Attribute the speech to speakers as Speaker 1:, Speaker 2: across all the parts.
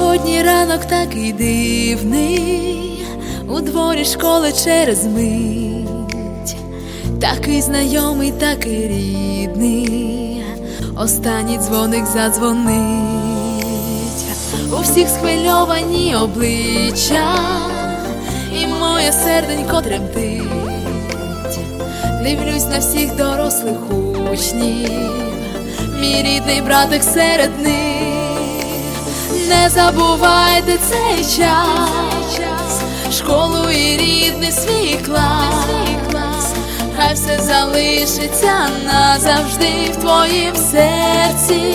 Speaker 1: Сьогодні ранок такий дивний, у дворі школи через мить, такий знайомий, такий рідний, останній дзвоник задзвонить. У всіх схвильовані обличчя, і моє серденько тремтить. Дивлюсь на всіх дорослих учнів, мій рідний братик серед них. Не забувайте цей час, школу і рідний свій клас. Хай все залишиться назавжди в твоїм серці.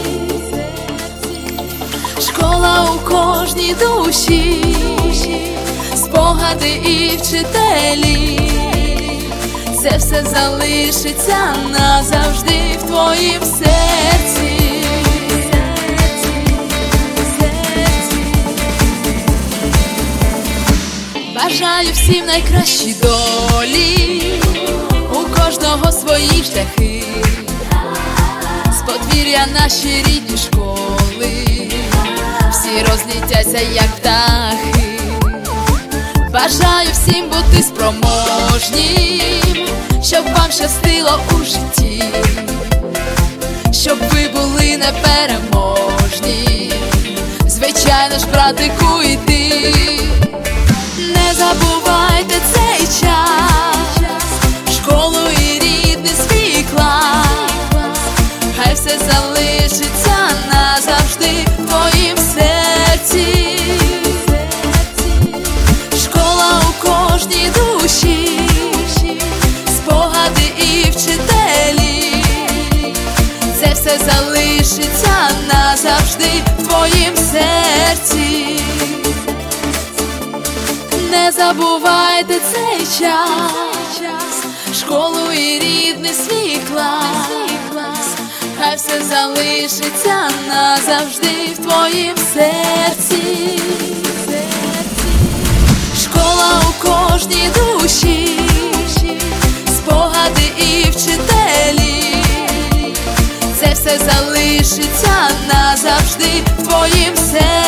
Speaker 1: Школа у кожній душі, спогади і вчителі. Це все залишиться назавжди в твоїм серці. Бажаю всім найкращі долі, у кожного свої шляхи, з подвір'я наші рідні школи, всі розлітяться, як птахи. Бажаю всім бути спроможнім, щоб вам щастило у житті, щоб ви були непереможні, звичайно ж, братику, і ти. Не забувайте цей час, школу і рідний свій клас. Хай все залишиться назавжди в твоїм серці. Школа у кожній душі, спогади і вчителі. Це все залишиться назавжди в твоїм серці. Не забувайте цей час, школу і рідний свій клас. Хай все залишиться назавжди в твоїм серці. Школа у кожній душі, спогади і вчителі. Це все залишиться назавжди в твоїм серці.